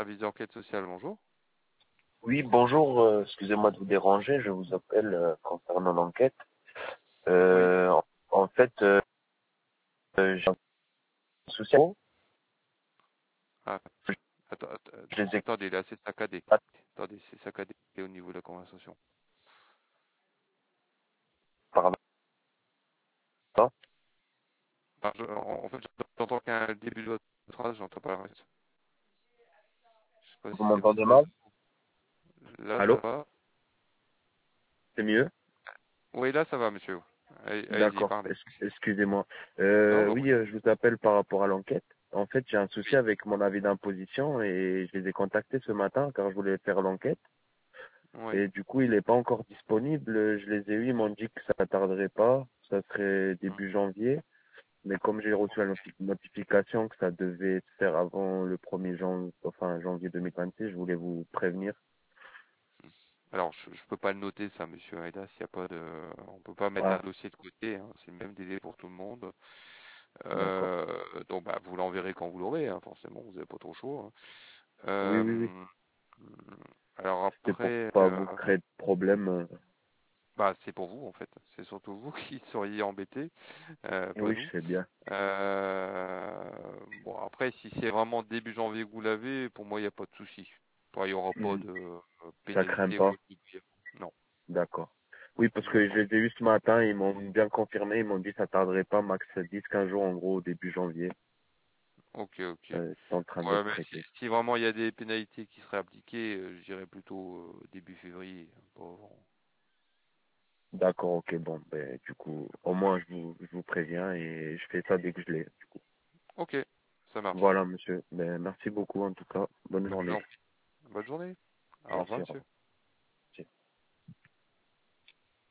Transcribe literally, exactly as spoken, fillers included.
service d'enquête sociale, bonjour. Oui, bonjour, euh, excusez-moi de vous déranger, je vous appelle euh, concernant l'enquête. Oui. Euh, en, en fait, euh, euh, j'ai un souci. Ah, atta- atta- Je les ai attendez, là, c'est saccadé. pas, Attendez, c'est saccadé au niveau de la conversation. pardon. Ah, je- en, en fait, j'entends qu'un début de votre phrase, j'entends pas le reste. Je sais pas si Vous c'est votre m'entendez mal? téléphone. Là, ça Allô? va. C'est mieux? Oui, là, ça va, monsieur. Allez- Allez-y, D'accord, parlez. es- excusez-moi. Non, Euh, bah, oui, euh, je vous appelle par rapport à l'enquête. En fait, j'ai un souci oui. avec mon avis d'imposition et je les ai contactés ce matin car je voulais faire l'enquête. Oui. Et du coup, il n'est pas encore disponible. Je les ai eus, ils m'ont dit que ça ne tarderait pas. Ça serait Hmm. début janvier. Mais comme j'ai reçu la noti- notification que ça devait se faire avant le premier janvier, enfin janvier deux mille vingt-six, je voulais vous prévenir. Alors, je, je peux pas le noter, ça, monsieur Aidas. Il y a pas de, on peut pas mettre un Ah, dossier de côté, hein. C'est le même délai pour tout le monde. d'accord. Euh, donc, bah, vous l'enverrez quand vous l'aurez, hein, forcément. Vous n'avez pas trop chaud, hein. Oui, oui, oui. Euh, alors C'était pour après, pas euh, vous créer de problème. euh. bah, c'est pour vous en fait. C'est surtout vous qui seriez embêtés, euh, pas Oui, je nous. sais bien. Euh, bon, après, si c'est vraiment début janvier que vous l'avez, pour moi, il n'y a pas de souci. Enfin, il n'y aura pas Hmm, de euh, ça craint pénalité ou pas. autre. Non, D'accord. Oui, parce non, que je non. les ai eus ce matin, ils m'ont bien confirmé, ils m'ont dit que ça tarderait pas, max dix quinze jours en gros, au début janvier. Ok, ok. Euh, c'est en train Ouais, d'être mais si, traité. si vraiment il y a des pénalités qui seraient appliquées, euh, je dirais plutôt euh, début février, hein, pas avant. D'accord, ok, bon, ben du coup, au moins je vous, je vous préviens et je fais ça dès que je l'ai. Ok, ça marche. Voilà, monsieur. Ben, merci beaucoup en tout cas. Bonne Je vous journée. en